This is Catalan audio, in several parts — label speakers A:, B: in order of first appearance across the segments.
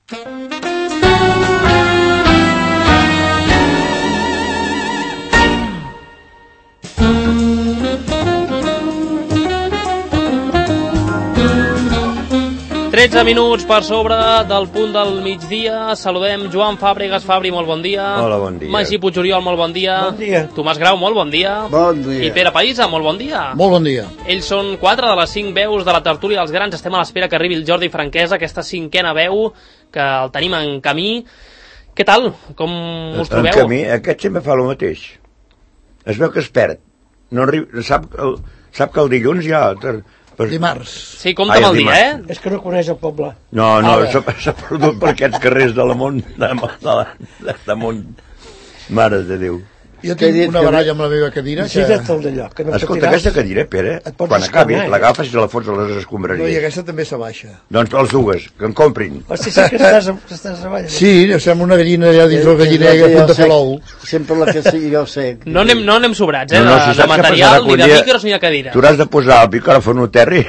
A: Tretze minuts per sobre del punt del migdia. Saludem Joan Fàbregas. Fabri, molt bon dia.
B: Hola, bon dia.
A: Magí Puigoriol, molt bon dia.
C: Bon dia.
A: Tomàs Grau, molt bon dia.
C: Bon dia.
A: I Pere Païsa, molt bon dia.
D: Molt bon dia.
A: Ells són 4 de les 5 veus de la tertúlia dels grans. Estem a l'espera que arribi el Jordi Franquesa, aquesta 5a veu, que el tenim en camí. Què tal? Com us trobeu?
B: En camí, aquest sempre fa el mateix. Es veu que es perd. No arriba, sap que el dilluns ja...
D: Dimarts.
A: Sí, compta amb el dia,
C: És que no coneix el poble.
B: No, s'ha perdut per aquests carrers de damunt. Mare de Déu.
D: Jo tinc una baralla amb la meva cadira.
C: Gira't el d'allò, que no
B: escolta, aquesta cadira, Pere, quan acabi, l'agafes i la fots a les escombraries.
D: No, i aquesta també s'abaixa.
B: Doncs les dues, que en comprin.
C: Hosti, sí que estàs avall.
D: Sí, sembla una gallina allà dins el galliner a punt de fer l'ou.
E: Sempre la que sí, jo sé.
A: No anem sobrats,
B: si
A: de material, ni de micros ni de cadira.
B: Tu has de posar el micròfon a terra.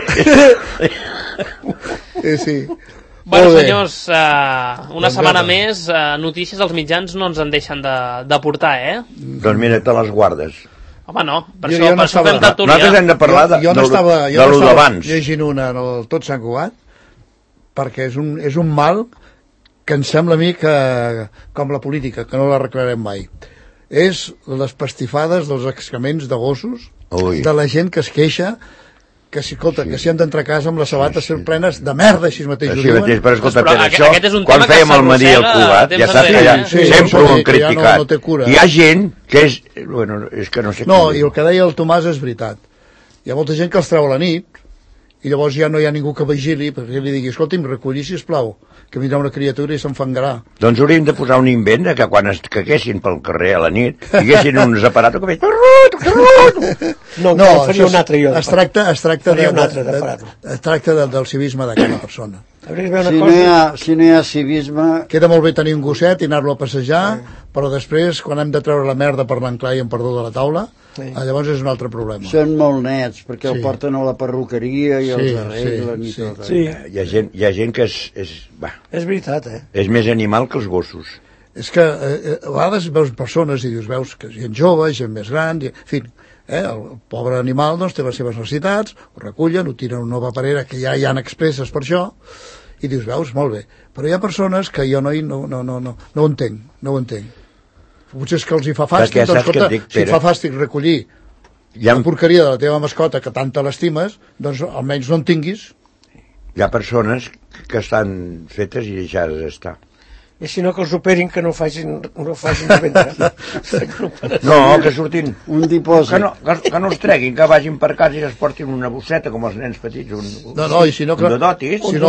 D: Sí.
A: Bueno, senyors, una setmana més, notícies als mitjans no ens en deixen de portar,
B: Doncs mira, te les guardes.
A: Home, no, per això fem tertúlia.
B: Nosaltres hem de parlar de lo d'abans.
D: Llegint una en el Tot Sant Cugat, perquè és un mal que em sembla a mi que, com la política, que no l'arreglarem mai. És les pastifades dels excrements de gossos, de la gent que es queixa que si han d'entrar a casa amb les sabates plenes de merda, així mateix ho diuen.
B: Però escolta, això, quan fèiem el matí al Cugat, ja saps que sempre ho han criticat. Hi ha gent que és... Bueno, és que no sé...
D: No, i el que deia el Tomàs és veritat. Hi ha molta gent que els treu a la nit, i llavors ja no hi ha ningú que vigili, perquè li digui, escolti'm, recolli, sisplau, que vindrà una criatura i s'enfangarà.
B: Doncs hauríem de posar un invent que quan es caguessin pel carrer a la nit, hi haguessin uns aparatos que feien...
C: No, faria un altre jo.
D: Es tracta del civisme de cada persona.
E: Si no hi ha civisme...
D: Queda molt bé tenir un gosset i anar-lo a passejar, però després, quan hem de treure la merda per l'enclar i en perdó de la taula, llavors és un altre problema.
E: Són molt nets, perquè el porten a la perruqueria i els arreglen i tot.
B: Hi ha gent que és
C: veritat,
B: és més animal que els gossos.
D: És que a vegades veus persones i dius, veus que gent jove, gent més gran, en fi, el pobre animal doncs té les seves necessitats, ho recullen, ho tiren a una paperera que ja hi ha expresses per això, i dius, veus, molt bé. Però hi ha persones que jo no ho entenc. Potser és que els hi fa fàstic, doncs escolta, si fa fàstic recollir la porqueria de la teva mascota que tant te l'estimes, doncs almenys no en tinguis.
B: Hi ha persones que estan fetes i deixades estar.
C: I si no, que els operin, que no facin de vendre.
B: No, que surtin...
E: Un dipòsit.
B: Que no els treguin, que vagin per casa i es portin una bosseta, com els nens petits.
D: I si no...
B: Un dodotis.
D: Si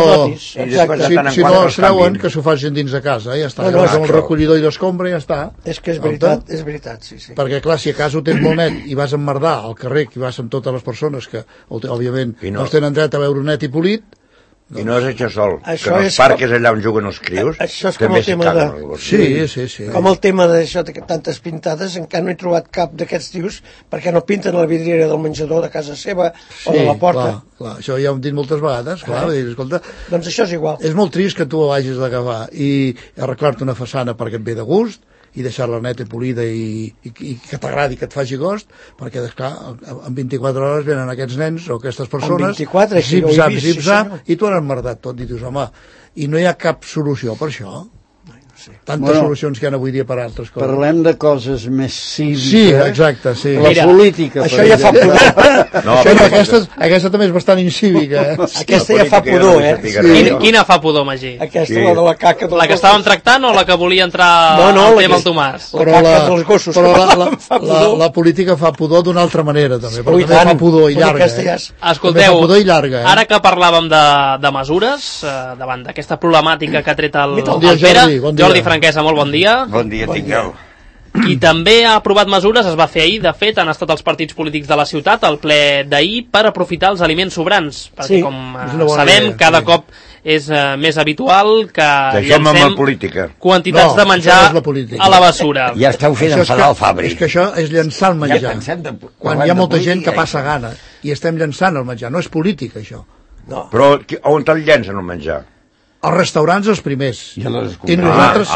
D: no els treuen, que s'ho facin dins de casa, ja està. Amb el recollidor i l'escombra, ja està.
C: És que és veritat, sí.
D: Perquè, clar, si a casa ho tens molt net i vas a emmerdar al carrer, que vas amb totes les persones que, òbviament, no tenen dret a veure net i polit,
B: i no és això sol, que en els parques allà on juguen els crios també s'hi caguen els gossos.
D: Sí.
C: Com el tema d'això de tantes pintades, encara no he trobat cap d'aquests tios perquè no pinten a la vidriera del menjador de casa seva o de la porta.
D: Clar, això ja ho hem dit moltes vegades, clar, escolta,
C: doncs això és igual.
D: És molt trist que tu hagis d'agafar i arreglar-te una façana perquè et ve de gust i deixar-la neta i polida i que t'agradi, que et faci gost, perquè, esclar, en 24 hores venen aquests nens o aquestes persones, zip-zap, i tu has emmerdat tot, i dius, home, i no hi ha cap solució per això. Tantes solucions que hi ha avui dia per altres coses.
E: Parlem de coses més cíviques.
D: Sí, exacte, sí.
E: La política.
C: Això ja fa
D: pudor. Aquesta també és bastant incívica.
C: Aquesta ja fa pudor,
A: Quina fa pudor, Magí?
C: Aquesta, la de la caca.
A: La que estàvem tractant o la que volia entrar al tema el Tomàs?
C: La caca dels gossos.
D: Però la política fa pudor d'una altra manera, també. Però també fa pudor i llarga.
A: Escolteu, ara que parlàvem de mesures, davant d'aquesta problemàtica que ha tret el Pere, Jordi Franquesa, molt bon dia.
B: Bon dia, tingueu.
A: Qui també ha aprovat mesures, es va fer ahir, de fet, han estat els partits polítics de la ciutat, al ple d'ahir, per aprofitar els aliments sobrants, perquè com sabem, cada cop és més habitual que llancem quantitats de menjar a la bessura.
B: Ja esteu fent enfadar el Fabri.
D: És que això és llançar el menjar. Quan hi ha molta gent que passa gana i estem llançant el menjar, no és política, això.
B: Però on te'l llancen el menjar?
D: Els restaurants els primers.
B: I nosaltres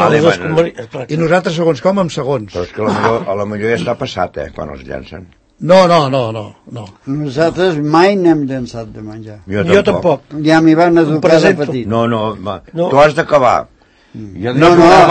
D: segons com amb segons.
B: Però és que a la millor ja està passat, quan els llancen.
D: No.
E: Nosaltres mai n'hem llançat de menjar.
C: Jo tampoc.
E: Ja m'hi van educar de petit.
B: No, tu has d'acabar.
E: No,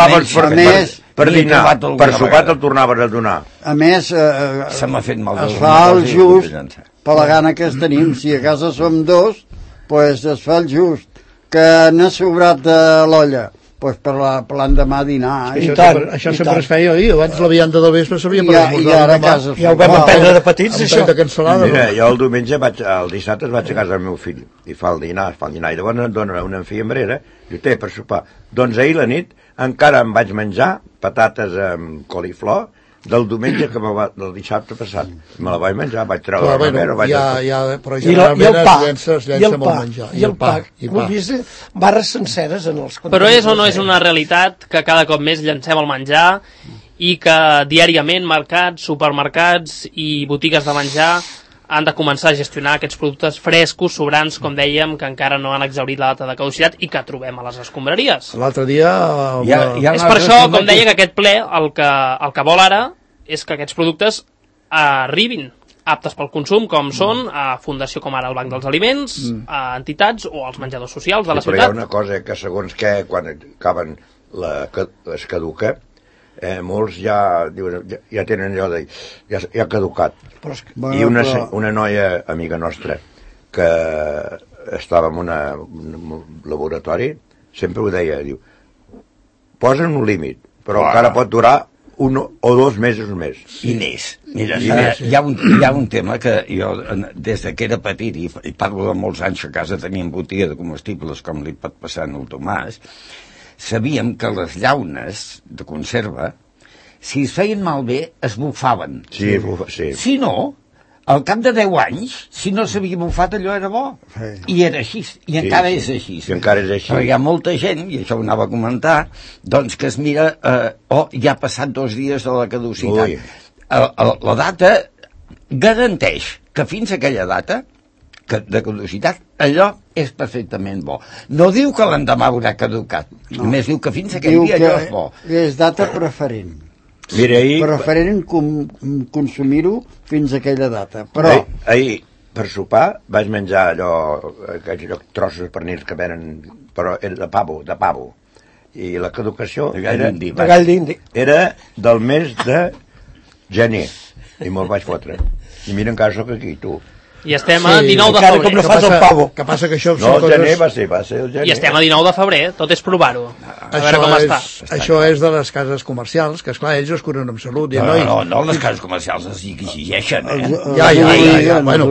B: per dinar, per sopar te'l tornaves a donar.
E: A més,
F: se m'ha fet mal.
E: Es fa el just per la gana que es tenim. Si a casa som dos, pues es fa el just. Que n'ha sobrat de l'olla, pues per l'endemà dinar.
D: Això sempre es feia ahir, abans la vianda del vespre s'havia per esmorzar.
E: I ara a casa.
C: Ja ho vam aprendre de petits, això.
B: Mira, jo el diumenge, el dissabte vaig a casa del meu fill, i fa el dinar, i llavors em dona una fiambrera, i ho té per sopar. Doncs ahir la nit encara em vaig menjar patates amb coliflor, del diumenge del dissabte passat. Me la vaig menjar, vaig treure la nevera,
D: però generalment es llença molt menjar.
C: I el pa. Ho he vist barres senceres en els...
A: Però és o no és una realitat que cada cop més llancem el menjar i que diàriament mercats, supermercats i botigues de menjar han de començar a gestionar aquests productes frescos, sobrants, com dèiem, que encara no han exhaurit la data de caducitat i que trobem a les escombraries.
D: L'altre dia...
A: És per això, com deia, que aquest ple el que vol ara és que aquests productes arribin aptes pel consum, com són a fundació com ara el Banc dels Aliments, a entitats o als menjadors socials de la ciutat.
B: Però hi ha una cosa que segons que quan acaben es caduca, molts ja tenen allò de... ja ha caducat. I una noia amiga nostra que estava en un laboratori sempre ho deia, diu, posen un límit, però encara pot durar 1 o 2 mesos més.
F: I més. Mira, hi ha un tema que jo, des que era petit, i parlo de molts anys que a casa teníem botiga de comestibles, com li pot passar en el Tomàs, sabíem que les llaunes de conserva, si es feien malbé, es bufaven.
B: Sí.
F: Si no, al cap de 10 anys, si no s'havia bufat, allò era bo. I era així, i encara és així. Però hi ha molta gent, i això ho anava a comentar, doncs que es mira, ja ha passat 2 dies de la caducitat. La data garanteix que fins a aquella data de caducitat, allò és perfectament bo. No diu que l'endemà haurà caducat, només diu que fins a aquell dia allò és bo.
E: És data preferent.
B: Mira,
E: preferent consumir-ho fins a aquella data. Però
B: ahir per sopar vaig menjar aquells trossos de pernils que venen, però era de pavo, i la caducació era del mes de gener, i me'l vaig fotre, i mira, encara soc aquí, tu.
A: I estem a 19 de febrer.
C: Com no fas el pavo.
D: Que passa que això
B: no, el gener va ser el gener.
A: I estem a 19 de febrer, tot és provar-ho. A veure com està.
D: Això és de les cases comercials, que esclar, ells es curen amb salut.
F: No, les cases comercials es exigeixen,
D: Ja. Bueno,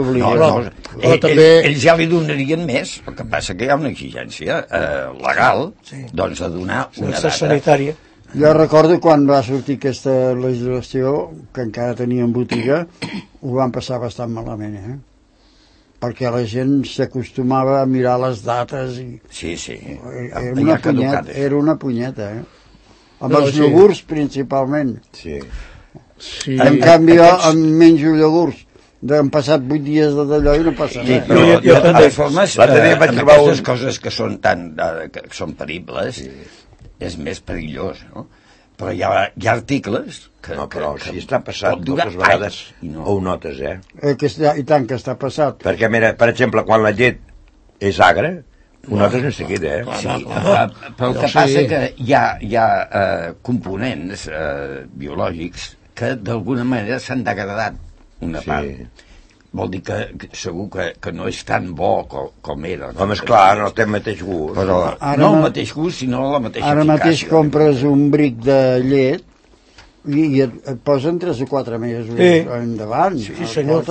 F: ells ja li donarien més, el que passa que hi ha una exigència legal, doncs, de donar una data
C: sanitària.
E: Jo recordo quan va sortir aquesta legislació, que encara teníem botiga, ho van passar bastant malament, perquè la gent s'acostumava a mirar les dates i...
F: Sí.
E: Era una punyeta, amb els iogurts principalment.
B: Sí.
E: En canvi, em menjo iogurts. Han passat 8 dies d'allò i no passa res.
F: Però de totes formes, aquestes coses que són que són peribles, és més perillós, no? Però hi ha articles que...
B: No, però si està passat moltes vegades ho notes,
E: I tant que està passat.
B: Perquè, mira, per exemple, quan la llet és agra, ho notes en seguida,
F: Però el que passa que hi ha components biològics que d'alguna manera s'han degradat una part. Vol dir que segur que no és tan bo com era.
B: Home, esclar, no té el mateix gust.
F: Però no el mateix gust, sinó la mateixa eficàcia.
E: Ara mateix compres un bric de llet i et posen 3 o 4 mesos endavant.
C: Sí, senyor.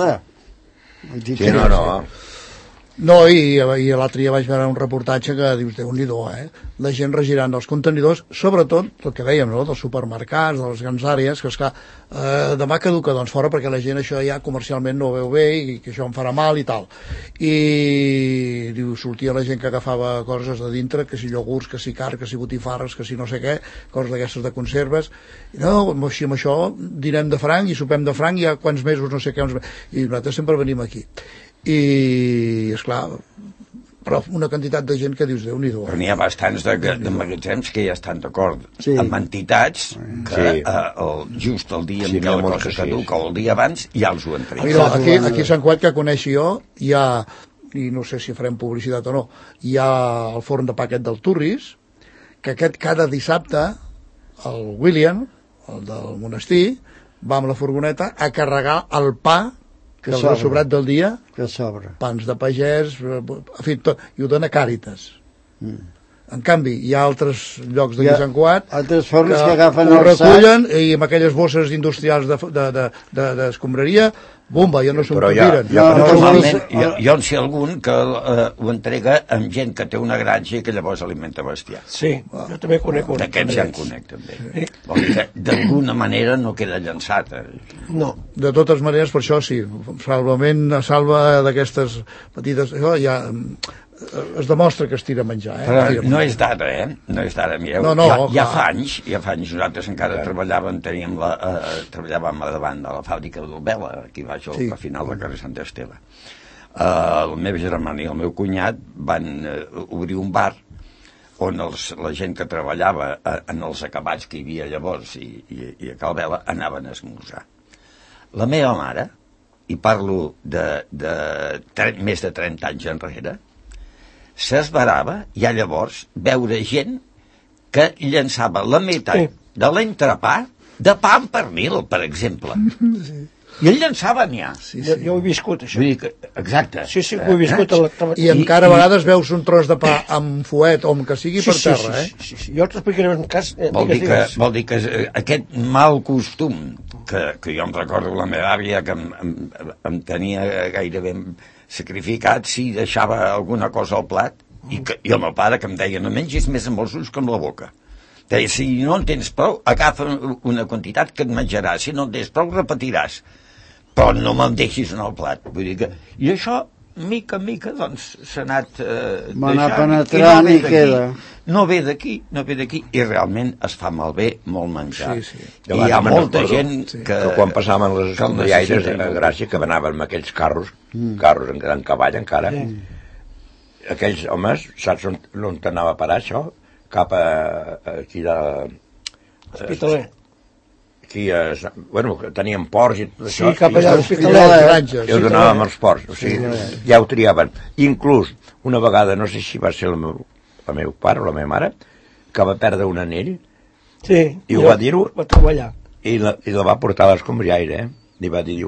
B: Sí, no.
D: No, i l'altre dia vaig veure un reportatge que dius, Déu-n'hi-do, la gent regirant els contenidors, sobretot el que dèiem, no?, dels supermercats, de les grans àrees, que esclar, demà caduca doncs fora perquè la gent això ja comercialment no ho veu bé i que això em farà mal i tal. I diu, sortia la gent que agafava coses de dintre, que si iogurts, que si carn, que si botifarres, que si no sé què, coses d'aquestes de conserves, i no, si amb això dinem de franc i sopem de franc, ja quants mesos, no sé què, i nosaltres sempre venim aquí. I, esclar, però una quantitat de gent que dius, Déu-n'hi-do.
F: Però n'hi ha bastants de magatzems que ja estan d'acord amb entitats que just el dia en què la cosa caduca o el dia abans ja els ho entreguin.
D: Aquí a Sant Cugat, que coneixi jo, hi ha, i no sé si farem publicitat o no, hi ha el forn de pa aquest del Turris, que aquest cada dissabte el William, el del monestir, va amb la furgoneta a carregar el pa que els ha sobrat del dia,
E: que sobra,
D: pans de pagès, en fi, tot, i ho dona Càritas. En canvi, hi ha altres llocs d'aquí a Sant Cugat
E: altres forns que agafen
D: ho recullen i amb aquelles bosses industrials d'escombraria, bomba, ja no s'ho tiren.
F: Jo en sé algun que ho entrega amb gent que té una granja i que llavors alimenta bestiar.
C: Sí, jo també conec un.
F: D'aquests ja en conec, també. Vol dir que d'alguna manera no queda llançat.
C: No.
D: De totes maneres, per això sí, salva d'aquestes petites... Això ja... es demostra que es tira a menjar,
F: Però no és d'ara, no és d'ara, mireu. Ja fa anys, nosaltres encara treballàvem a davant de la fàbrica d'Olvela, aquí baix al final del carrer Sant Esteve. El meu germà i el meu cunyat van obrir un bar on la gent que treballava en els acabats que hi havia llavors i a Calvela anaven a esmorzar. La meva mare, i parlo de més de 30 anys enrere, s'esverava ja llavors veure gent que llançava la meitat de l'entrepà de pa amb pernil, per exemple. I el llançaven ja.
C: Jo ho he viscut, això.
F: Exacte.
C: Sí, ho he viscut.
D: I encara a vegades veus un tros de pa amb fuet o amb que sigui per terra,
C: Sí. Jo t'explicaré un cas...
F: Vol dir que aquest mal costum que jo em recordo la meva àvia que em tenia gairebé sacrificat si deixava alguna cosa al plat i el meu pare que em deia no mengis més amb els ulls que amb la boca. Deia, si no en tens prou, agafa una quantitat que et menjaràs, si no en tens prou, repetiràs, però no me'n deixis en el plat. Vull dir que... I això, mica en mica, doncs, s'ha anat
E: penetrant i queda.
F: No ve d'aquí, i realment es fa malbé molt menjar. I hi ha molta gent que
B: quan passaven les escombriaires a Gràcia, que anaven amb aquells carros en cavall encara, aquells homes, saps on anava a parar això? Cap aquí de...
C: Hospitaler.
B: Aquí, bueno, teníem ports i tot això.
C: Sí, cap allà a l'Hospitaler.
B: I els donàvem als ports, o sigui, ja ho triaven. Inclús, una vegada, no sé si va ser el meu pare o la meva mare, que va perdre un anell, i ho va dir-ho, i la va portar a l'escombriaire, li va dir,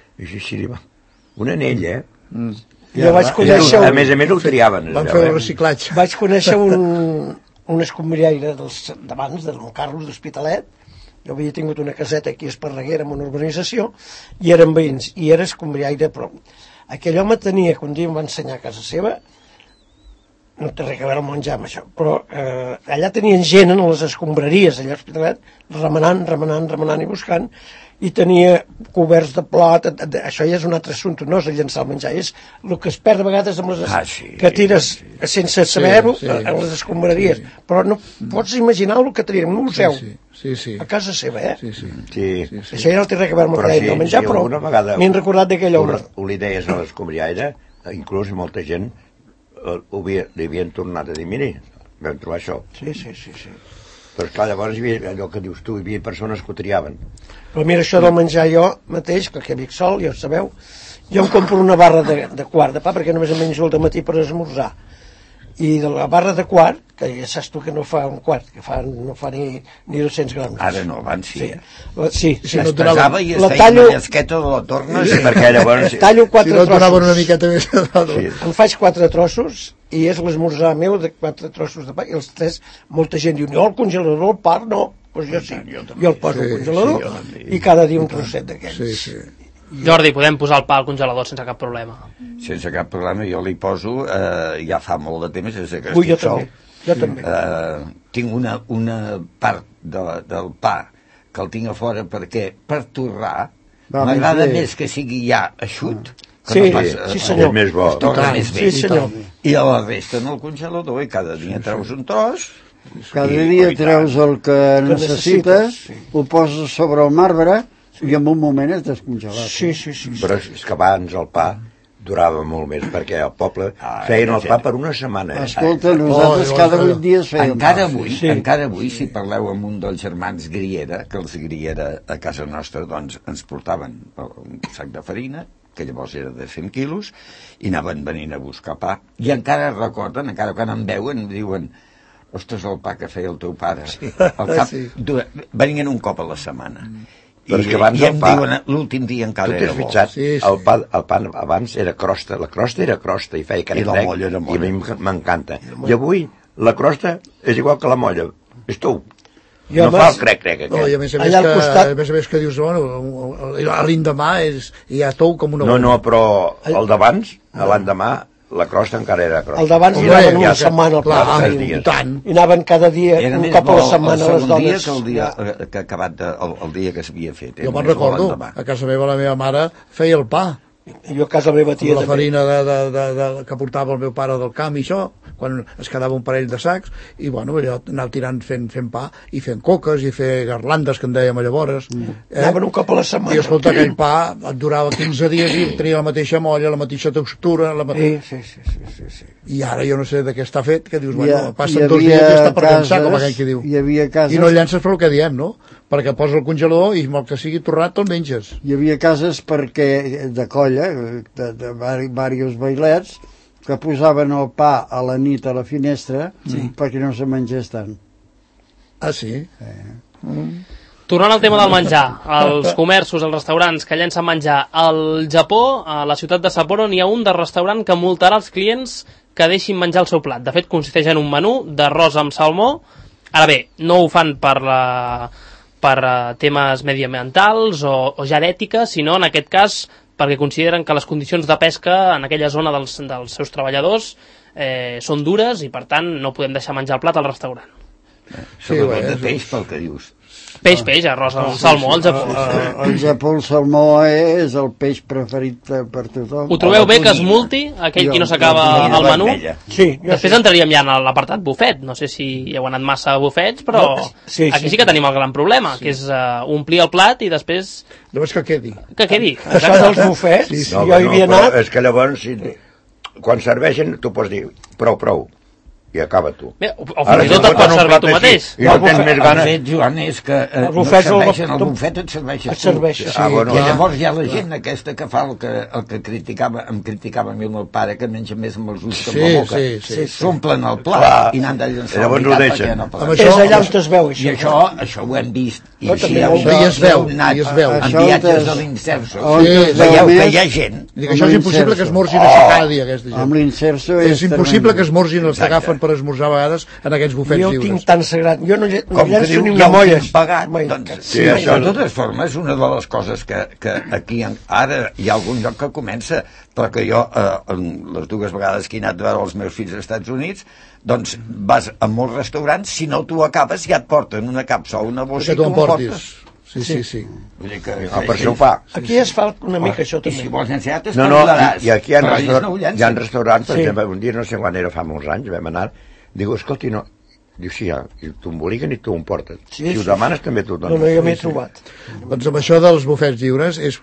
B: un anell,
C: Jo vaig conèixer...
B: A més ho triaven.
D: Van fer el reciclatge.
C: Vaig conèixer un escombriaire d'abans, del Carlos d'Hospitalet. Jo havia tingut una caseta aquí a Esparreguera, en una urbanització, i eren veïns, i era escombriaire, però aquell home tenia, que un dia em va ensenyar a casa seva, no té res a veure el menjar amb això, però allà tenien gent en les escombraries, allà a Hospitalet, remenant i buscant, i tenia coberts de plat, això ja és un altre assumpte, no és el llançar el menjar, és el que es perd a vegades amb les que tires sense saber-ho en les escombraries, però no pots imaginar el que tenien, un museu a casa seva, això ja no té res a veure amb el menjar, però m'he recordat d'aquell home.
B: Ho li deies a l'escombriaire, inclús molta gent li havien tornat a dir, miri, vam trobar això.
C: Sí.
B: Però esclar, llavors hi havia allò que dius tu, hi havia persones que ho triaven.
C: Però mira, això del menjar jo mateix, que vic sol, ja ho sabeu, jo em compro una barra de quart de pa, perquè només em menjo al matí per esmorzar. I de la barra de quart, que ja saps tu que no fa un quart, que no fa ni 200 grams.
F: Ara no, abans sí.
C: Sí.
F: Es pesava i es feia una llesqueta de la torna.
B: Perquè llavors...
C: Tallo 4 trossos.
D: Si no donaven una miqueta més.
C: Em faig 4 trossos i és l'esmorzar meu de 4 trossos de pa, i els 3, molta gent diu, no, el congelador, el pa, no. Doncs jo sí, jo el poso al congelador i cada dia un trosset d'aquells.
A: Sí. Jordi, podem posar el pa al congelador sense cap problema.
F: Sense cap problema, jo li poso, ja fa molt de temps, des que
C: estic sol. Jo també.
F: Tinc una part del pa que el tinc a fora perquè per torrar m'agrada més que sigui ja eixut.
C: Sí, senyor.
B: És més bo.
C: Sí, senyor.
F: I a la resta en el congelador i cada dia treus un tros.
E: Cada dia treus el que necessites, ho poses sobre el marbre i en un moment és descongelat.
C: Sí.
B: Però és que abans el pa durava molt més, perquè al poble feien el pa per una setmana.
E: Escolta, nosaltres cada 8 dies fèiem
F: encara avui, si parleu amb un dels germans Griera, que els Griera a casa nostra, doncs ens portaven un sac de farina, que llavors era de 100 quilos, i anaven venint a buscar pa. I encara recorden, encara quan em veuen, diuen: ostres, el pa que feia el teu pare. Venien un cop a la setmana.
B: Però és que abans el pa...
F: L'últim dia encara era bo.
B: El pa abans era crosta. La crosta era crosta i feia crec-crec. I a mi m'encanta. I avui la crosta és igual que la molla. És tou. No fa el crec-crec aquest.
D: No, i a més a més que dius, bueno, l'endemà hi ha tou com una...
B: No, però el d'abans, l'endemà, la crosta encara era crosta.
C: El d'abans hi anaven una setmana al pla. I anaven cada dia, un cop a la setmana, les dones.
F: El dia que acabat, el dia que s'havia fet.
D: Jo me'n recordo, a casa meva la meva mare feia el pa.
C: Jo a casa meva tia
D: la farina que portava el meu pare del camp i això, quan es quedava un parell de sacs, i bueno, allò anava tirant fent pa i fent coques i fer garlandes, que en dèiem llavors.
C: Anaven un cop a la setmana.
D: I escolta, aquell pa et durava 15 dies i tenia la mateixa molla, la mateixa textura.
C: Sí.
D: I ara jo no sé de què està fet, que dius, bueno, passen 2 dies i està per cansar, com aquell que diu. I no llences per el que diem, no? Perquè posa el congelador i el que sigui torrat te'l menges.
E: Hi havia cases de colla, de diversos bailets, que posaven el pa a la nit a la finestra perquè no se mengés tant.
D: Ah, sí?
A: Tornant al tema del menjar, els comerços, els restaurants que llencen menjar, al Japó, a la ciutat de Sapporo, n'hi ha un de restaurant que multarà els clients que deixin menjar el seu plat. De fet, consisteix en un menú d'arròs amb salmó. Ara bé, no ho fan per temes mediambientals o ja d'ètica, sinó en aquest cas perquè consideren que les condicions de pesca en aquella zona dels seus treballadors són dures i per tant no podem deixar menjar el plat al restaurant.
F: Sobretot de peix, pel que dius.
A: Peix, arròs amb salmó al Japó.
E: Al Japó el salmó és el peix preferit per tothom.
A: Ho trobeu bé que es multi aquell qui no s'acaba el menú?
C: Sí.
A: Després entraríem ja en l'apartat bufet. No sé si hi heu anat massa a bufets, però aquí sí que tenim el gran problema, que és omplir el plat i després...
D: Llavors que quedi.
C: Això dels bufets, jo hi havia anat...
B: És que llavors, quan serveixen, tu pots dir prou, i acaba tu.
A: Bé, o fins i tot et pots servir tu mateix.
B: I no tens més ganes.
F: El fet, Joan, és que el bufet et serveixes tu. I llavors hi ha la gent aquesta que fa el que em criticava a mi el meu pare, que menja més amb els ulls que amb la boca. S'omplen el plat i n'han de llançar la meitat perquè no poden.
C: És allà on es veu,
F: això. I això ho hem vist.
D: I es veu.
F: En viatges de l'Inserso. Veieu que hi ha gent.
D: Això és impossible que esmorzin així cada dia, aquesta gent.
E: Amb l'Inserso
D: és impossible que esmorzin els que agafen per esmorzar a vegades en aquests bufets lliures.
C: Jo tinc tan sagrat, jo no llenço ni
F: una
C: molla.
F: De totes formes, una de les coses que aquí ara hi ha algun lloc que comença, però que jo les 2 vegades que he anat a veure els meus fills als Estats Units, doncs vas a molts restaurants, si no tu acabes ja et porten una capsa o una bossa i tu portes.
D: Sí.
B: Per això ho fa.
C: Aquí es fa una mica això també.
F: I si vols llençar,
B: i aquí hi ha restaurants, per exemple, un dia, no sé quan era, fa molts anys, vam anar, diu, escolti, no, diu, sí, i t'ho emboliguen i t'ho emporten. Si ho demanes també t'ho donen.
C: No, jo m'he trobat.
D: Doncs amb això dels bufets lliures és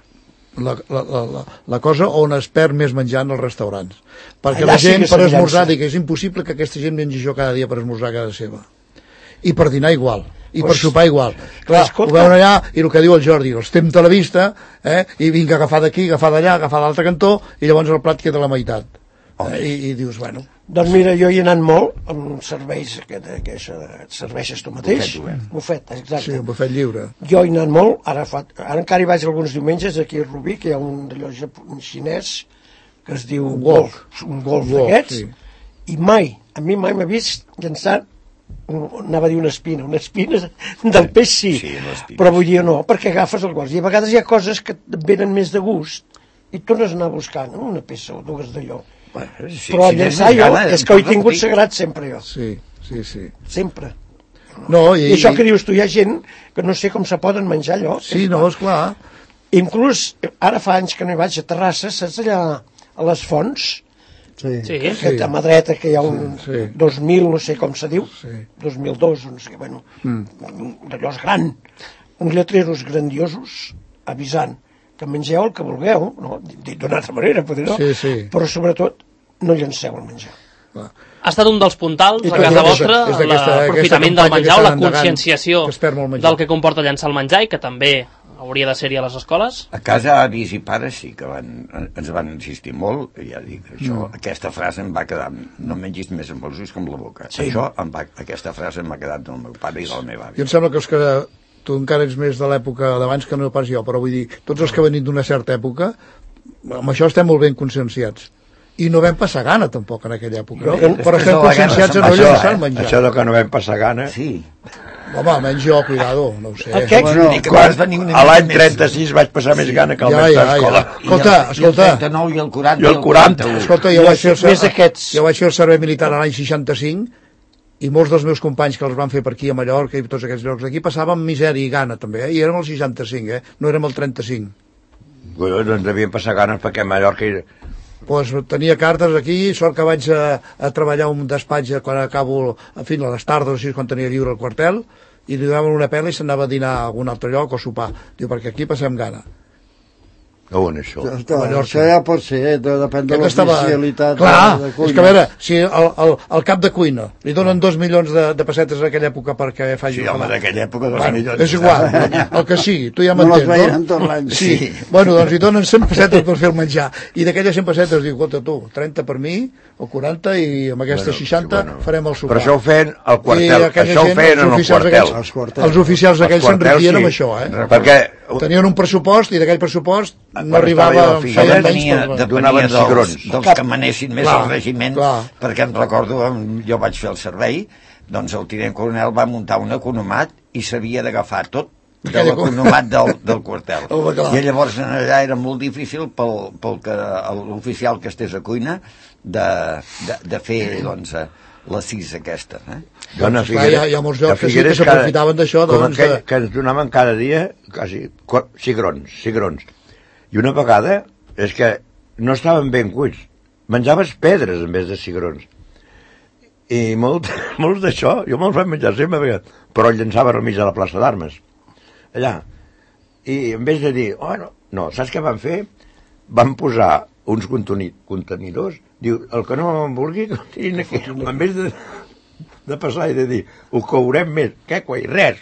D: la cosa on es perd més menjar en els restaurants. Perquè la gent per esmorzar, dic, és impossible que aquesta gent mengi això cada dia per esmorzar a casa seva. I per dinar igual. I per sopar igual. Clar, ho veuen allà, i el que diu el Jordi, els temps a la vista, i vinga, agafar d'aquí, agafar d'allà, agafar d'altre cantó, i llavors el plat queda a la meitat. I dius, bueno...
C: Doncs mira, jo hi he anat molt, amb serveis, que et serveixes tu mateix. Bufet, exacte.
D: Sí, un bufet lliure.
C: Jo hi he anat molt, ara encara hi vaig alguns diumenges, aquí a Rubí, que hi ha un d'allò xinès, que es diu un golf d'aquests, i a mi mai m'ha vist llançar anava a dir una espina del peix sí, però vull dir no, perquè agafes el gos i a vegades hi ha coses que et venen més de gust i tornes a anar buscant una peça o 2 d'allò, però llançar jo és que ho he tingut sagrat sempre jo, sempre i això que dius tu, hi ha gent que no sé com se poden menjar allò,
D: esclar,
C: inclús ara fa anys que no hi vaig a Terrassa, saps allà a les fonts que a mà dreta que hi ha un 2000, no sé com se diu 2002, no sé, bueno d'allò és gran, uns lletreros grandiosos avisant que mengeu el que vulgueu, no? Dit d'una altra manera, potser no, però sobretot no llanceu el menjar.
A: Ha estat un dels puntals a casa vostra l'aprofitament del menjar o la conscienciació del que comporta llançar el menjar i que també hauria de ser-hi a les escoles?
F: A casa avis i pares sí que ens van insistir molt, i ja dic, aquesta frase em va quedar, no mengis més amb els ulls que amb la boca. Aquesta frase em va quedar del meu pare i del meu avi.
D: Jo em sembla que tu encara ets més de l'època d'abans que no pas jo, però vull dir, tots els que venim d'una certa època, amb això estem molt ben conscienciats. I no vam passar gana, tampoc, en aquella època. Però estem conscienciats a no llançar el menjar.
B: Això que no vam passar gana...
F: Sí.
D: Home, almenys jo, cuidado, no ho sé.
B: A l'any 36 vaig passar més gana que al mestre d'escola.
D: Escolta.
F: I el 39 i el 40.
B: I el 40.
D: Escolta, jo vaig fer el servei militar a l'any 65 i molts dels meus companys que els van fer per aquí a Mallorca i tots aquests llocs d'aquí passaven misèria i gana també, i érem el 65, no érem el 35.
B: Doncs devien passar ganes perquè a Mallorca...
D: Pues tenia cartes aquí, sort que vaig a treballar un despatx quan acabo, en fi, a les tardes, així, quan tenia lliure el quartel, i li donaven una pela i s'anava a dinar a algun altre lloc o sopar. Diu, perquè aquí passem gana.
B: On això?
E: Això ja pot ser, depèn de l'oficialitat.
D: Clar, és que a veure, si el cap de cuina li donen 2 milions de pessetes en aquella època perquè faci...
F: Sí, home, d'aquella època 2 milions.
D: És igual, el que sigui, tu ja m'entens, no?
E: No les veien tot l'any.
D: Sí, bueno, doncs hi donen 100 pessetes per fer el menjar, i d'aquelles 100 pessetes diu, escolta tu, 30 per mi, o 40, i amb aquestes 60 farem el sopar.
B: Però això ho feien al quartel, això ho feien en el quartel.
D: Els oficials aquells s'enriquien amb això,
B: perquè
D: tenien un pressupost i d'aquell pressupost no arribava a
F: fer depenia dels que manessin més el regiment, perquè em recordo, jo vaig fer el servei, doncs el tinent coronel va muntar un economat i s'havia d'agafar tot de l'economat del quartel. I llavors allà era molt difícil pel l'oficial que estés a cuina de fer, doncs, la cis aquesta.
D: Hi ha molts llocs que sí que s'aprofitaven d'això.
B: Que ens donaven cada dia quasi cigrons. I una vegada és que no estaven ben cuits. Menjaves pedres en vez de cigrons. I molts d'això, jo me'ls vaig menjar sempre, però llançava remís a la plaça d'Armes. Allà. I en vez de dir, no, saps què van fer? Van posar uns contenidors, diu, el que no en vulgui, en vez de passar i de dir, ho courem més, què coi, res.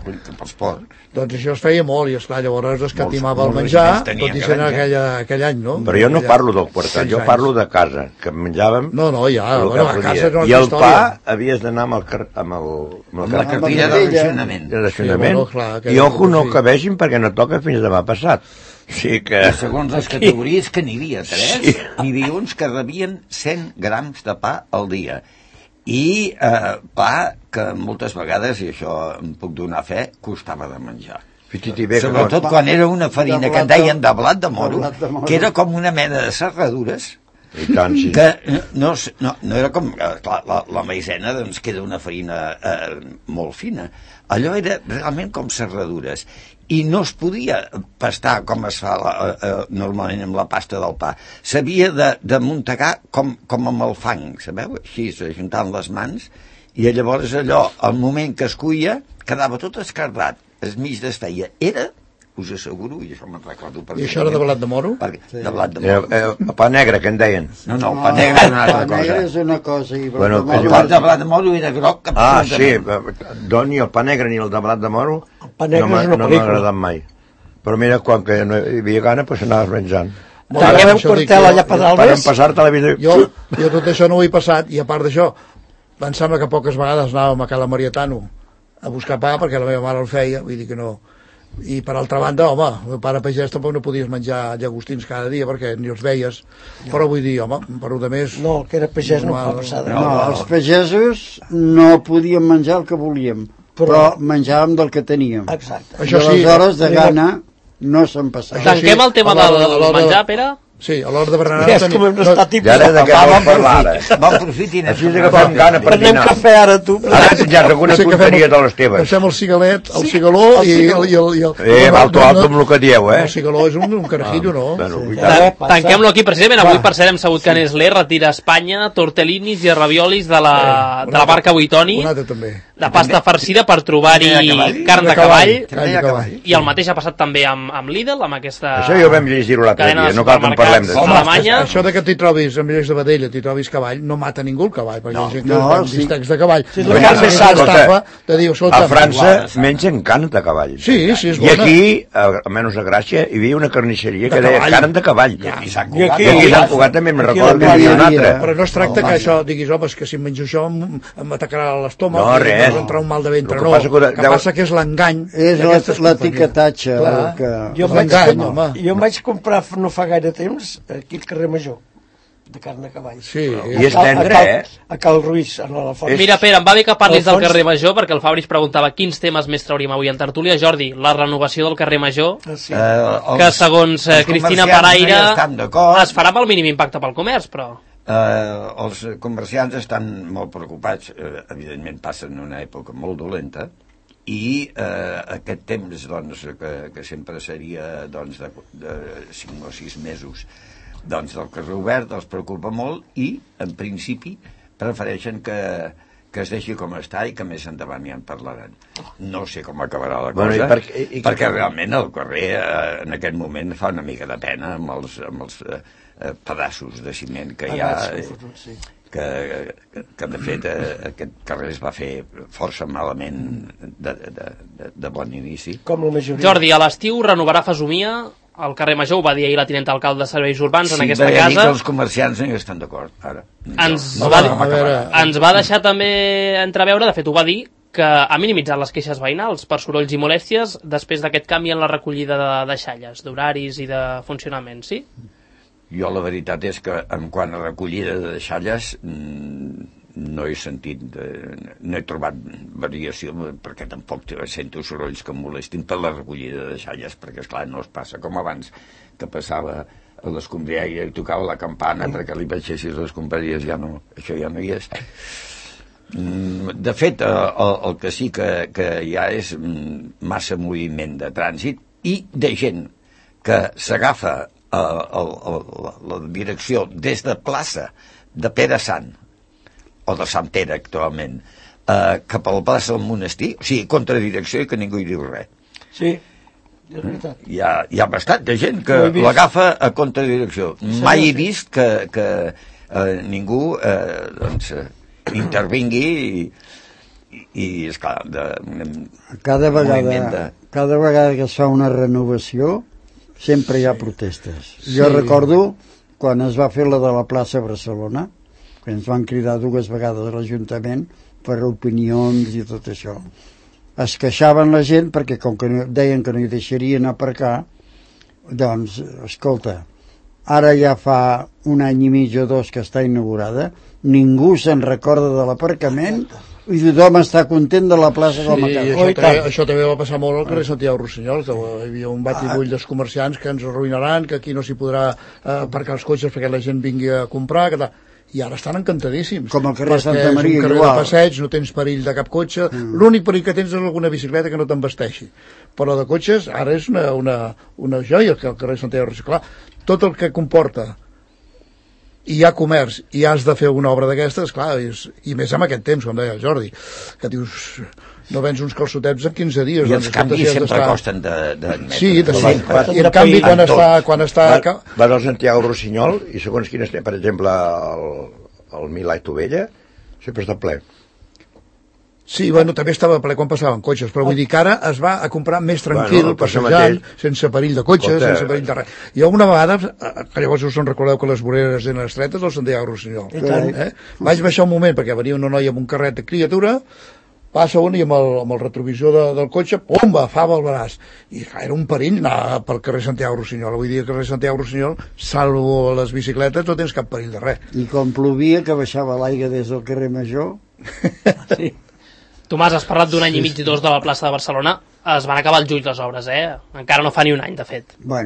D: Doncs això es feia molt, i esclar, llavors es catimava el menjar, tot i sent aquell any, no?
B: Però jo no parlo del quartel, jo parlo de casa, que menjàvem...
D: No, ja, a casa no és
B: i el pa havies d'anar amb
F: la cartilla de
B: racionament, i ojo no que vegin perquè no toca fins demà passat. Sí que...
F: Segons les categories que n'hi havia 3, n'hi havia uns que rebien 100 grams de pa al dia. I pa que moltes vegades, i això em puc donar fe, costava de menjar. Sobretot quan era una farina que en deien de blat de moro, que era com una mena de serradures, que no era com la maïzena, doncs, que era una farina molt fina. Allò era realment com serradures. I no es podia pastar com es fa normalment amb la pasta del pa. S'havia de muntegar com amb el fang, sabeu? Així, ajuntant les mans, i llavors allò, al moment que es cuia, quedava tot escardat, es mig desfeia. Era, us asseguro, i això me'n recordo perfectament.
D: I això era de blat de moro?
F: De blat de moro.
B: Pa negre, que en deien.
F: No, el pa negre és una altra cosa.
E: Pa negre és una cosa.
F: El pa de blat de moro era groc.
B: Sí, ni el pa negre ni el de blat de moro no m'ha agradat mai. Però mira, quan que no hi havia gana, doncs anaves menjant.
C: Tanquem un quartel allà per dalt.
B: Per empassar-te la vida.
D: Jo tot això no ho he passat, i a part d'això, em sembla que poques vegades anàvem a Cala Marietano a buscar pa, perquè la meva mare el feia, vull dir que no... I per altra banda, home, el pare pagès tampoc no podies menjar llagostins cada dia perquè ni els veies, però vull dir, home, per un de més...
C: No, el que era pagès no fa passada.
E: No, els pagesos no podíem menjar el que volíem, però menjàvem del que teníem.
C: Exacte.
E: Això sí, aleshores de gana no se'n passava.
A: Tanquem el tema del menjar, Pere?
D: Sí, a l'hora de berenar...
C: Ja és com hem estat tipus.
B: I ara de què vols parlar, ara?
F: Bon profitin.
B: Així que fem gana per
C: Prenem
B: dinar.
C: cafè ara, tu.
B: Ara ja és alguna tonteria de les teves.
D: Deixem el cigalet, el cigaló i el...
B: Alto amb el que dieu,
D: El cigaló és un carajillo, no?
A: Tanquem-lo aquí, precisament. Avui, per cert, hem sabut que Nestlé retira a Espanya tortellinis i raviolis de la marca Buitoni.
D: Un altre també.
A: De pasta farcida per trobar-hi carn de cavall. I el mateix ha passat també amb Lidl, amb aquesta...
B: Això ja ho vam llegir l'altre dia, no cal que en parlem d'això.
A: Alemanya.
D: Això de que t'hi trobis amb lleis de vedella, t'hi trobis cavall, no mata ningú el cavall, perquè hi ha gent que fan bistecs de cavall.
B: A França mengen carn de cavall.
D: Sí, és
B: I
D: bona.
B: aquí, almenys a Gràcia, hi havia una carnisseria que deia carn de cavall. I aquí Sant Cugat també me'n recordo que hi havia una altra.
D: Però no es tracta que això, diguis, home, que si em menjo això em atacarà l'estómac,
B: no, res.
D: Entrar un mal de ventre, no. El que passa que és l'engany.
E: És l'etiquetatge.
C: Jo em vaig comprar no fa gaire temps aquí al carrer Major de carn de cavall.
D: Sí,
B: i és tendre,
C: a Cal Ruiz, a l'Alfons.
A: Mira, Pere, em va bé que parlis del carrer Major, perquè el Fabris preguntava quins temes més trauríem avui en tertúlia. Jordi, la renovació del carrer Major, que segons Cristina Paraire es farà amb el mínim impacte pel comerç, però...
F: Els comerciants estan molt preocupats, evidentment passen una època molt dolenta, i aquest temps doncs, que sempre seria doncs, de 5 o 6 mesos doncs, del carrer obert els preocupa molt i en principi prefereixen que es deixi com està i que més endavant ja en parlaran. No sé com acabarà la cosa, perquè realment el carrer en aquest moment fa una mica de pena amb els pedaços de ciment que hi ha, que de fet aquest carrer es va fer força malament de bon inici.
C: Com la majoria.
A: Jordi, a l'estiu renovarà Fesomia al carrer Major, ho va dir ahir la tinenta alcalde de Serveis Urbans en aquesta casa.
F: Sí, que els comerciants no hi estan d'acord, ara.
A: Ens va deixar també entreveure, de fet ho va dir, que ha minimitzat les queixes veïnals per sorolls i molèsties després d'aquest canvi en la recollida de deixalles, d'horaris i de funcionament, sí?
F: Jo la veritat és que en quant a recollida de deixalles no he sentit, no he trobat variació, perquè tampoc sento sorolls que em molestin per la recollida de deixalles, perquè esclar no es passa com abans, que passava a l'escombriaire i tocava la campana perquè li baixessis les escombraries, això ja no hi és. De fet, el que sí que hi ha és massa moviment de trànsit i de gent que s'agafa la direcció des de plaça de Pere Sant o de Sant Pere actualment cap a la plaça del Monestir, o sigui, contradirecció i que ningú hi diu res.
C: Sí, és veritat.
F: Hi ha bastant de gent que l'agafa a contradirecció. Mai he vist que ningú intervingui i esclar,
E: cada vegada que es fa una renovació sempre hi ha protestes. Jo recordo quan es va fer la de la plaça Barcelona, que ens van cridar 2 vegades a l'Ajuntament per opinions i tot això. Es queixaven la gent perquè com que deien que no hi deixarien aparcar, doncs, escolta, ara ja fa 1 any i mig o 2 que està inaugurada, ningú se'n recorda de l'aparcament i tothom està content de la plaça del Mercat.
D: Això també va passar molt al carrer Santiago Rossinyol, que hi havia un batibull dels comerciants que ens arruïnaran, que aquí no s'hi podrà aparcar els cotxes perquè la gent vingui a comprar, i ara estan encantadíssims.
E: Com el carrer Santa Maria,
D: és un carrer de passeig, no tens perill de cap cotxe, l'únic perill que tens és alguna bicicleta que no t'embasteixi. Però de cotxes ara és una joia, que el carrer Santiago Rossinyol, tot el que comporta i hi ha comerç i has de fer una obra d'aquestes, clar, i més amb aquest temps, com deia el Jordi, que dius, no vens uns calçotets en 15 dies.
F: I els canvis sempre costen d'admetre.
D: Sí, i en canvi quan està...
B: Vas al Santiago Rossinyol i segons quin estem, per exemple, el Milà i Tovella, sempre està ple.
D: Sí, bueno, també estava ple quan passaven cotxes, però vull dir que ara es va a comprar més tranquil, passejant, sense perill de cotxes, sense perill de res. I alguna vegada, que llavors us en recordeu que les voreres eren estretes del Santiago Rossinyol. Vaig baixar un moment, perquè venia una noia amb un carret de criatura, passa una i amb el retrovisor del cotxe, pumba, fava el braç. I era un perill anar pel carrer Santiago Rossinyol. Vull dir que el carrer Santiago Rossinyol, salvo les bicicletes, no tens cap perill de res.
E: I com plovia, que baixava l'aigua des del carrer Major...
C: Sí.
A: Tomàs, has parlat d'1 any i mig i 2 de la plaça de Barcelona. Es van acabar al juny les obres, Encara no fa ni 1 any, de fet.
E: Bueno,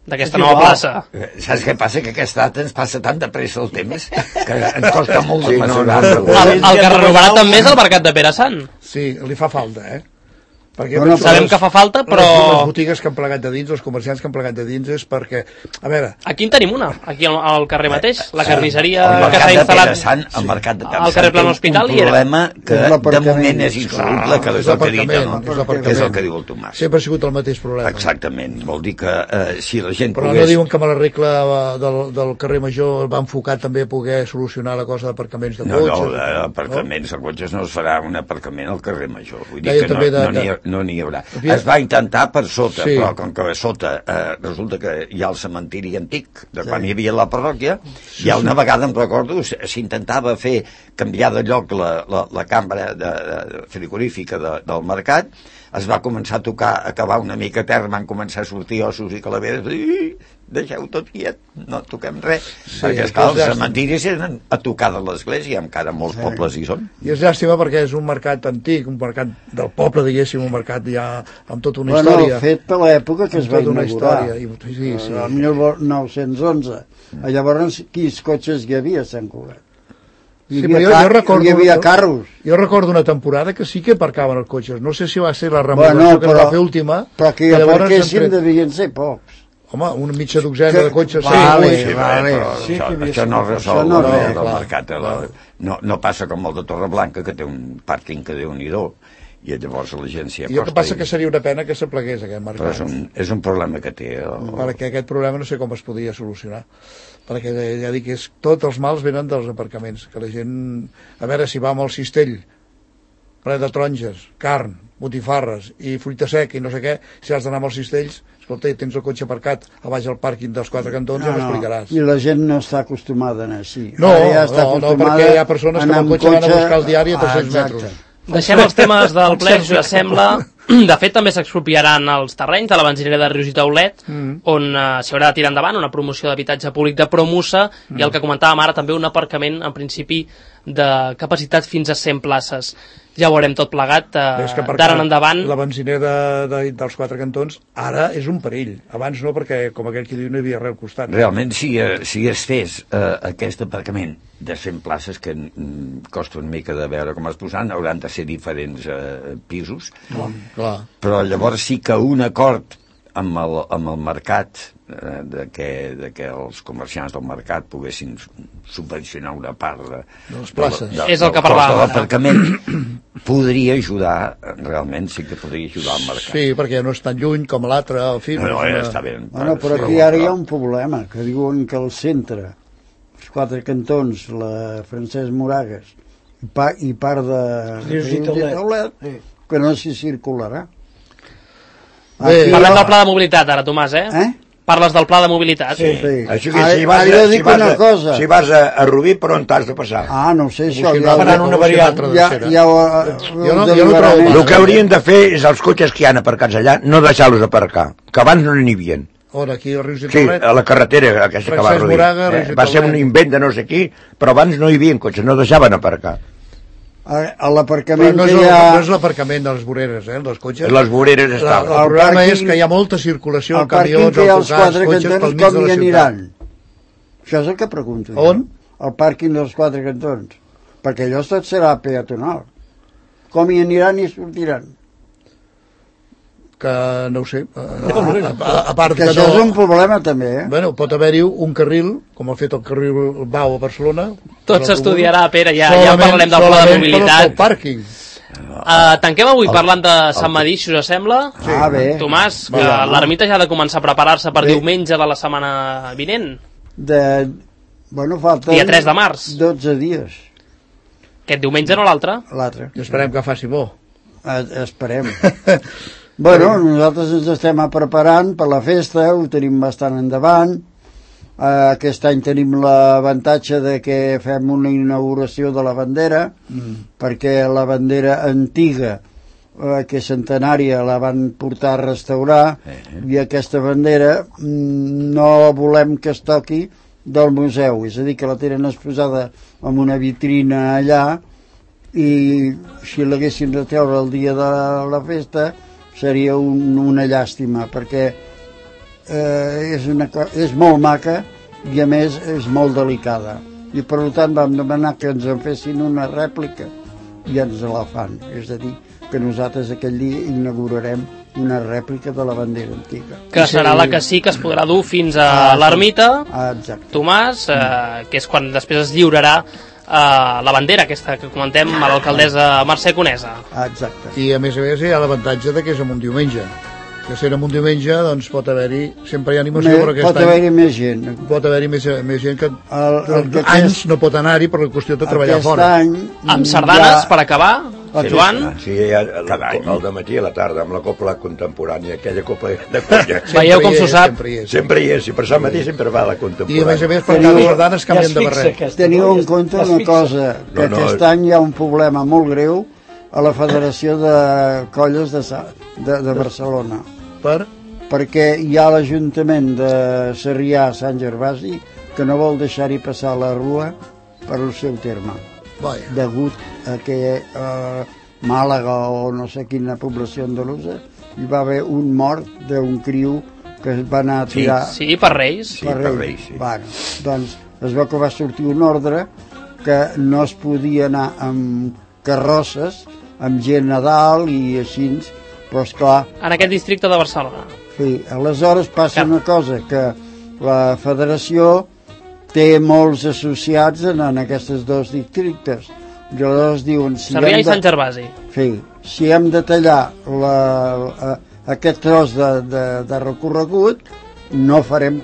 A: d'aquesta nova plaça.
F: Saps què passa? Que aquesta data ens passa tan de pressa el temps que ens costa molt de mesurar.
A: El que renovarà també és el mercat de Pere Sant.
D: Sí, li fa falta, perquè
A: sabem que fa falta, però...
D: Les botigues que han plegat de dins, els comerciants que han plegat de dins, és perquè... A veure...
A: Aquí en tenim una, aquí al carrer mateix, la carnisseria
F: que s'ha instal·lat... El mercat de Pere Sant,
A: al carrer Plan Hospital,
F: un problema que de moment és insoluble, que és el que he dit, és el que diu el Tomàs.
D: Sempre ha sigut el mateix problema.
F: Exactament, vol dir que si la gent
D: pogués... Però no diuen que amb la regla del carrer Major va enfocar també a poder solucionar la cosa d'aparcaments de cotxes?
F: No, d'aparcaments de cotxes no es farà un aparcament al carrer Major, vull dir que no n'hi haurà. Es va intentar per sota, però com que a sota resulta que hi ha el cementiri antic de quan hi havia la parròquia, i una vegada em recordo s'intentava canviar de lloc la cambra frigorífica del mercat, es va començar a acabar una mica a terra, van començar a sortir ossos i calaveres, deixeu tot quiet, no toquem res, perquè esclar, els cementiris eren a tocar de l'església, encara molts pobles hi són.
D: I és llàstima perquè és un mercat antic, un mercat del poble, diguéssim, un mercat ja amb tota una història.
E: Fet per l'època que es va inaugurar,
D: sí.
E: El 1911. Llavors, quins cotxes hi havia a Sant Cugat? Hi havia carros.
D: Jo recordo una temporada que sí que aparcaven els cotxes. No sé si va ser la remodelació que va fer última.
E: Però que hi aparquessin devien ser pocs.
D: Home, una mitja dotzena de cotxes.
F: Això no resol el mercat. No passa com el de Torreblanca, que té un pàrquing que Déu-n'hi-do, i llavors la gent s'hi acosta.
D: I el que passa que seria una pena que s'aplegués aquest mercat.
F: Però és un problema que té.
D: Perquè aquest problema no sé com es podria solucionar. Perquè ja dic que tots els mals venen dels aparcaments, que la gent, a veure si va amb el cistell ple de taronges, carn, botifarres i fruita sec i no sé què, si has d'anar amb els cistells, escolta, tens el cotxe aparcat a baix al pàrquing dels Quatre Cantons, ja m'explicaràs.
E: I la gent no està acostumada a anar així.
D: No, perquè hi ha persones que amb el cotxe van a buscar el diari a 300 metres.
A: Deixem els temes del ple, si us sembla. De fet, també s'expropiaran els terrenys de la benzinera de Rius i Taulet, on s'hi haurà de tirar endavant una promoció d'habitatge públic de Promusa, i el que comentàvem ara, també un aparcament, en principi, de capacitat fins a 100 places. Ja ho haurem tot plegat d'ara en endavant.
D: La benzinera dels Quatre Cantons ara és un perill. Abans no, perquè, com aquell que diu, no hi havia res al costat.
F: Realment, si es fes aquest aparcament de 100 places, que costa una mica de veure com es posaran, hauran de ser diferents pisos,
D: clar.
F: Però llavors sí que un acord amb el mercat, que els comerciants del mercat poguessin subvencionar una part de
D: les places.
A: És el que parlàvem.
F: L'aparcament podria ajudar, realment sí que podria ajudar al mercat.
D: Sí, perquè no és tan lluny com l'altre, al fi.
F: No, està bé.
E: Bueno, però aquí ara hi ha un problema, que diuen que el centre, els Quatre Cantons, la Francesc Moragas i part de
C: Rius i Taulet,
E: que no s'hi circularà.
A: Parlem del pla de mobilitat ara, Tomàs, Parles del pla de mobilitat.
E: Sí.
B: Així que si vas a Rubí, per on t'has de passar?
E: No sé, això.
D: Ja faran una variant.
B: El que haurien de fer és els cotxes que hi ha aparcats allà, no deixar-los aparcar, que abans no n'hi havien.
D: On, aquí a Rius i Taulet?
B: Sí, a la carretera aquesta que va a Rubí. Va ser un invent de no sé qui, però abans no hi havia cotxes, no deixaven aparcar.
E: A l'aparcament
D: no és l'aparcament de les voreres, dels cotxes.
B: Les voreres estaven.
D: El problema és que hi ha molta circulació, camions, autocars, cotxes pel mig de la ciutat.
E: Això és el que pregunto.
D: On?
E: El pàrquing dels Quatre Cantons. Perquè allò tot serà peatonal. Com hi aniran i sortiran?
D: Que no ho sé, a part
E: que això és un problema també,
D: Bueno, pot haver-hi un carril, com ha fet el carril Bau a Barcelona.
A: Tot s'estudiarà, Pere, ja parlarem del pla de mobilitat.
D: Pàrquing.
A: Tanquem avui parlant de Sant Madí, si us sembla.
E: Bé.
A: Tomàs, que l'ermita ja ha de començar a preparar-se per diumenge de la setmana vinent.
E: Falta
A: dia 3 de març.
E: 12 dies.
A: Aquest diumenge, no l'altre?
E: L'altre.
D: I esperem que faci bo.
E: Esperem. Nosaltres ens estem preparant per la festa, ho tenim bastant endavant. Aquest any tenim l'avantatge de que fem una inauguració de la bandera, perquè la bandera antiga, que és centenària, la van portar a restaurar, i aquesta bandera no volem que es toqui del museu, és a dir, que la tenen exposada en una vitrina allà, i si l'haguessin de treure el dia de la festa seria una llàstima, perquè és molt maca i a més és molt delicada. I per tant vam demanar que ens en fessin una rèplica i ens la fan. És a dir, que nosaltres aquell dia inaugurarem una rèplica de la bandera antiga.
A: Que serà la que sí que es podrà dur fins a l'ermita, Tomàs, que és quan després es lliurarà la bandera aquesta que comentem a l'alcaldessa Mercè Conesa.
E: Exacte.
D: I a més hi ha l'avantatge que és en un diumenge, que sent en un diumenge doncs pot haver-hi, sempre hi ha animació, però aquest
E: pot haver-hi més gent.
D: Pot haver-hi més gent que anys no pot anar-hi per la qüestió de treballar fora.
A: Amb sardanes, per acabar, Joan?
B: Sí, al dematí a la tarda, amb la copla contemporània, aquella copla de conya.
A: Veieu com s'ho sap?
B: Sempre hi és, i per Sant Matí sempre va la contemporània.
D: I a més per cada sardanes canvien de barret.
E: Teniu en compte una cosa, que aquest any hi ha un problema molt greu a la Federació de Colles de Barcelona. Perquè hi ha l'Ajuntament de Sarrià Sant Gervasi que no vol deixar-hi passar la rua per el seu terme. Degut a que Màlaga o no sé quina població andalusa hi va haver un mort d'un criu que es va anar a tirar...
A: Sí, per Reis.
B: Per Reis, sí.
E: Bueno, doncs es veu que va sortir un ordre que no es podia anar amb carrosses, amb gent a dalt i així, però esclar...
A: En aquest districte de Barcelona.
E: Sí, aleshores passa una cosa, que la federació té molts associats en aquests dos districtes. I aleshores diuen...
A: Sarrià i Sant Gervasi.
E: Sí, si hem de tallar aquest tros de recorregut, no farem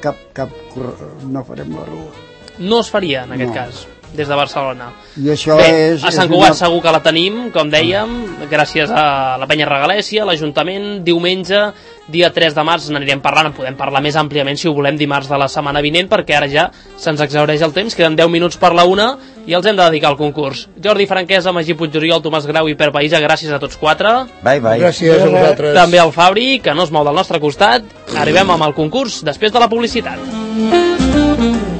E: no farem la rua.
A: No es faria, en aquest cas, des de Barcelona.
E: I això
A: a Sant Cugat segur que la tenim, com dèiem, gràcies a la Penya Regalèsia, l'Ajuntament. Diumenge, dia 3 de març, n'anirem parlant, en podem parlar més àmpliament si ho volem dimarts de la setmana vinent, perquè ara ja se'ns exhaureix el temps, queden 10 minuts per la 1 i els hem de dedicar al concurs. Jordi Franquesa, Magí Puigoriol, Tomàs Grau i Pere Païssa, gràcies a tots 4.
F: Bye, bye.
D: Gràcies a vosaltres.
A: També al Fabri, que no es mou del nostre costat. Arribem amb el concurs després de la publicitat.